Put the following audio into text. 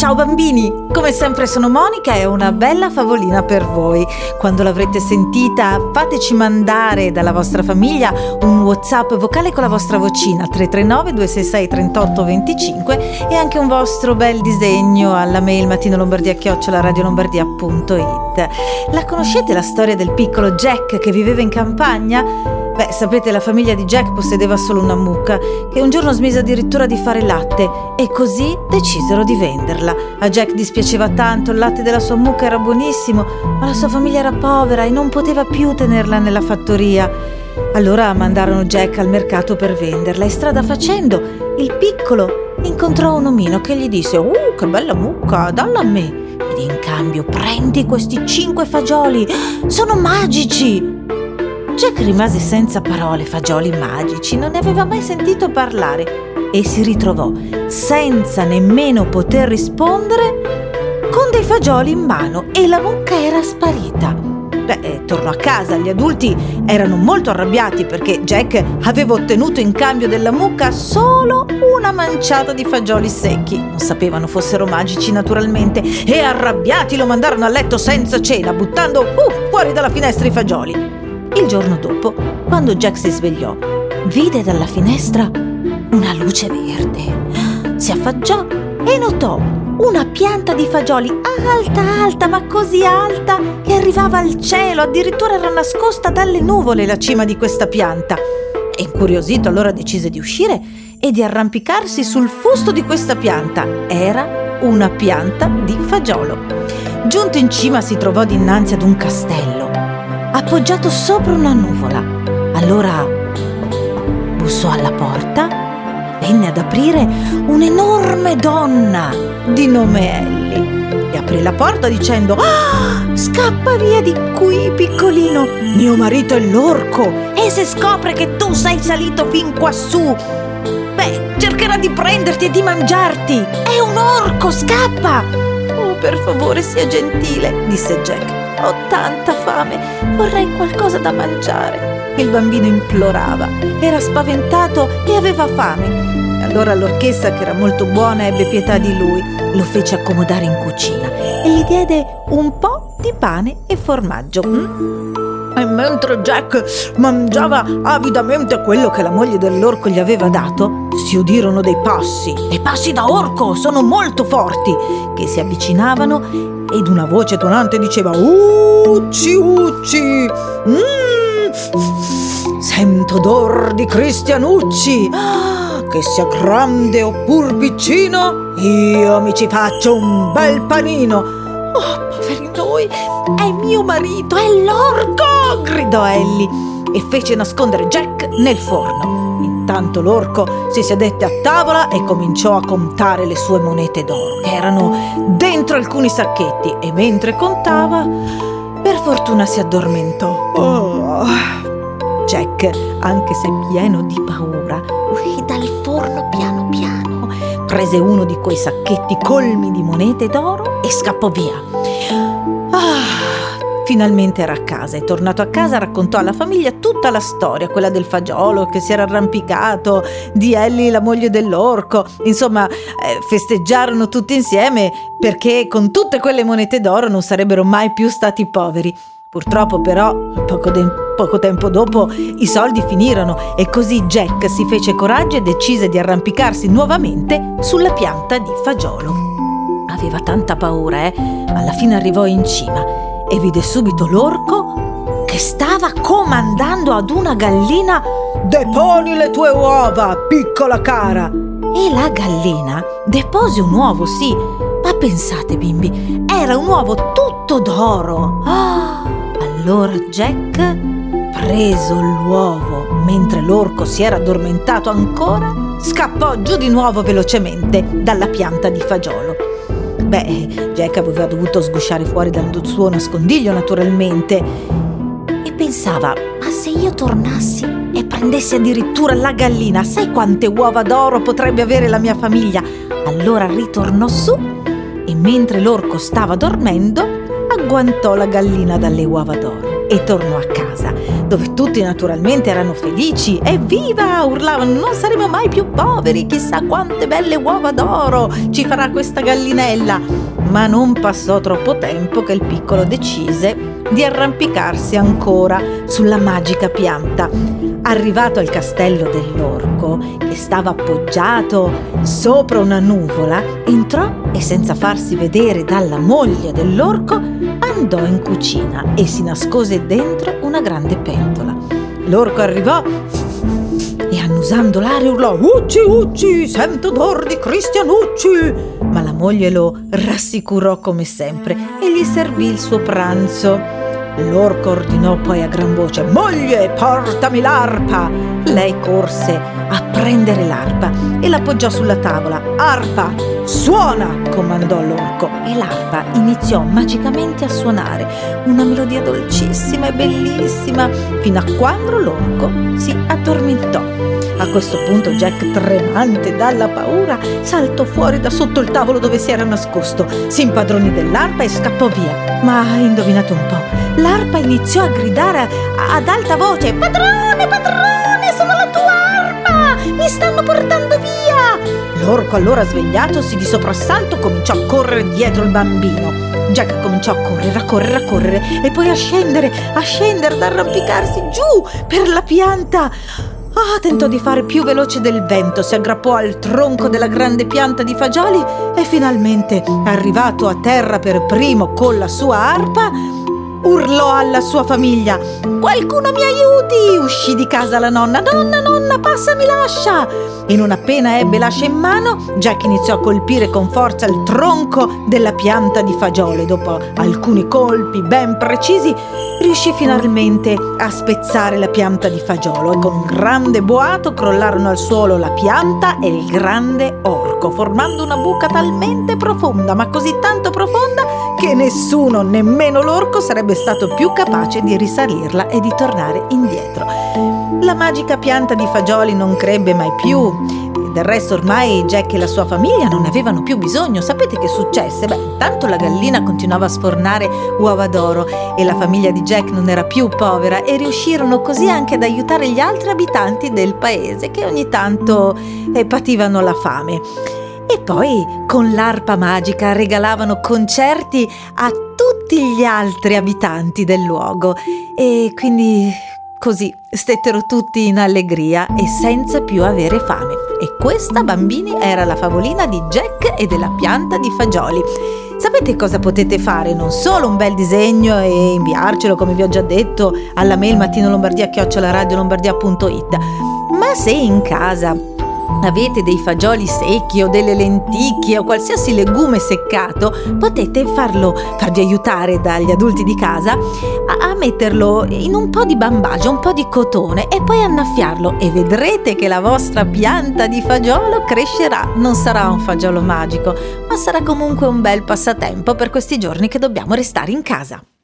Ciao bambini, come sempre sono Monica e ho una bella favolina per voi. Quando l'avrete sentita fateci mandare dalla vostra famiglia un WhatsApp vocale con la vostra vocina 339 266 3825 e anche un vostro bel disegno alla mail mattinolombardia@radiolombardia.it. La conoscete la storia del piccolo Jack che viveva in campagna? Beh, sapete, la famiglia di Jack possedeva solo una mucca che un giorno smise addirittura di fare latte e così decisero di venderla. A Jack dispiaceva tanto, il latte della sua mucca era buonissimo, ma la sua famiglia era povera e non poteva più tenerla nella fattoria. Allora mandarono Jack al mercato per venderla e strada facendo il piccolo incontrò un omino che gli disse: che bella mucca, dalla a me ed in cambio prendi questi 5 fagioli, sono magici. Jack rimase senza parole. Fagioli magici, non ne aveva mai sentito parlare e si ritrovò senza nemmeno poter rispondere con dei fagioli in mano e la mucca era sparita. Tornò a casa, gli adulti erano molto arrabbiati perché Jack aveva ottenuto in cambio della mucca solo una manciata di fagioli secchi. Non sapevano fossero magici naturalmente e arrabbiati lo mandarono a letto senza cena, buttando fuori dalla finestra i fagioli. Il giorno dopo, quando Jack si svegliò, vide dalla finestra una luce verde. Si affacciò e notò una pianta di fagioli alta, ma così alta che arrivava al cielo, addirittura era nascosta dalle nuvole la cima di questa pianta. E incuriosito allora decise di uscire e di arrampicarsi sul fusto di questa pianta. Era una pianta di fagiolo. Giunto in cima si trovò dinanzi ad un castello appoggiato sopra una nuvola. Allora bussò alla porta, venne ad aprire un'enorme donna di nome Ellie. E aprì la porta dicendo: scappa via di qui, piccolino, mio marito è l'orco e se scopre che tu sei salito fin quassù, cercherà di prenderti e di mangiarti. È un orco, scappa! Oh, per favore, sia gentile, disse Jack. Ho tanta fame, vorrei qualcosa da mangiare. Il bambino implorava, era spaventato e aveva fame. Allora l'orchessa, che era molto buona, ebbe pietà di lui, lo fece accomodare in cucina e gli diede un po' di pane e formaggio. E mentre Jack mangiava avidamente quello che la moglie dell'orco gli aveva dato, si udirono dei passi da orco, sono molto forti, che si avvicinavano ed una voce tonante diceva: Ucci, ucci, sento odor di cristianucci, che sia grande oppur piccino, io mi ci faccio un bel panino. Oh, poveri noi, è mio marito, è l'orco! Gridò Ellie e fece nascondere Jack nel forno. Intanto l'orco si sedette a tavola e cominciò a contare le sue monete d'oro che erano dentro alcuni sacchetti e mentre contava, per fortuna si addormentò. Jack, anche se pieno di paura, uscì dal forno piano piano, prese uno di quei sacchetti colmi di monete d'oro e scappò via. Finalmente era a casa e tornato a casa raccontò alla famiglia tutta la storia, quella del fagiolo che si era arrampicato, di Ellie la moglie dell'orco. Insomma, festeggiarono tutti insieme perché con tutte quelle monete d'oro non sarebbero mai più stati poveri. Purtroppo però poco tempo dopo i soldi finirono e così Jack si fece coraggio e decise di arrampicarsi nuovamente sulla pianta di fagiolo. Aveva tanta paura, alla fine arrivò in cima e vide subito l'orco che stava comandando ad una gallina: deponi le tue uova, piccola cara. E la gallina depose un uovo, sì, ma pensate bimbi, era un uovo tutto d'oro. Allora Jack, preso l'uovo mentre l'orco si era addormentato ancora, scappò giù di nuovo velocemente dalla pianta di fagiolo. Jack aveva dovuto sgusciare fuori dal suo nascondiglio naturalmente e pensava: ma se io tornassi e prendessi addirittura la gallina, sai quante uova d'oro potrebbe avere la mia famiglia? Allora ritornò su e mentre l'orco stava dormendo agguantò la gallina dalle uova d'oro e tornò a casa, dove tutti naturalmente erano felici. Evviva! Urlavano, non saremo mai più poveri, chissà quante belle uova d'oro ci farà questa gallinella. Ma non passò troppo tempo che il piccolo decise di arrampicarsi ancora sulla magica pianta. Arrivato al castello dell'orco, che stava appoggiato sopra una nuvola, entrò e senza farsi vedere dalla moglie dell'orco andò in cucina e si nascose dentro una grande pentola. L'orco arrivò e annusando l'aria urlò: «Ucci, ucci, sento odor di cristianucci!» Ma la moglie lo rassicurò come sempre e gli servì il suo pranzo. L'orco ordinò poi a gran voce: «Moglie, portami l'arpa!» Lei corse a prendere l'arpa e l'appoggiò sulla tavola. «Arpa, suona!» comandò l'orco, e l'arpa iniziò magicamente a suonare una melodia dolcissima e bellissima, fino a quando l'orco si addormentò. A questo punto Jack, tremante dalla paura, saltò fuori da sotto il tavolo dove si era nascosto, si impadronì dell'arpa e scappò via. Ma indovinate un po', l'arpa iniziò a gridare ad alta voce: «Padrone, padrone, sono la tua arpa! Mi stanno portando via!» L'orco, allora svegliatosi di soprassalto, cominciò a correre dietro il bambino. Jack cominciò a correre e poi a scendere, ad arrampicarsi giù per la pianta. Tentò di fare più veloce del vento, si aggrappò al tronco della grande pianta di fagioli e finalmente, arrivato a terra per primo con la sua arpa, urlò alla sua famiglia: «Qualcuno mi aiuti!» Uscì di casa la nonna: «Nonna, passami l'ascia!» E non appena ebbe l'ascia in mano, Jack iniziò a colpire con forza il tronco della pianta di fagioli. Dopo alcuni colpi ben precisi, riuscì finalmente a spezzare la pianta di fagiolo e con un grande boato crollarono al suolo la pianta e il grande orco, formando una buca talmente profonda, ma così tanto profonda, che nessuno, nemmeno l'orco, sarebbe stato più capace di risalirla e di tornare indietro. La magica pianta di fagioli non crebbe mai più. Del resto ormai Jack e la sua famiglia non ne avevano più bisogno. Sapete che successe? Intanto la gallina continuava a sfornare uova d'oro e la famiglia di Jack non era più povera, e riuscirono così anche ad aiutare gli altri abitanti del paese, che ogni tanto pativano la fame. E poi con l'arpa magica regalavano concerti a tutti gli altri abitanti del luogo, e quindi così stettero tutti in allegria e senza più avere fame. E questa, bambini, era la favolina di Jack e della pianta di fagioli. Sapete cosa potete fare? Non solo un bel disegno e inviarcelo, come vi ho già detto, alla mail mattinolombardia@radiolombardia.it, ma se in casa avete dei fagioli secchi o delle lenticchie o qualsiasi legume seccato, potete farvi aiutare dagli adulti di casa a metterlo in un po' di bambagia, un po' di cotone, e poi annaffiarlo, e vedrete che la vostra pianta di fagiolo crescerà. Non sarà un fagiolo magico, ma sarà comunque un bel passatempo per questi giorni che dobbiamo restare in casa.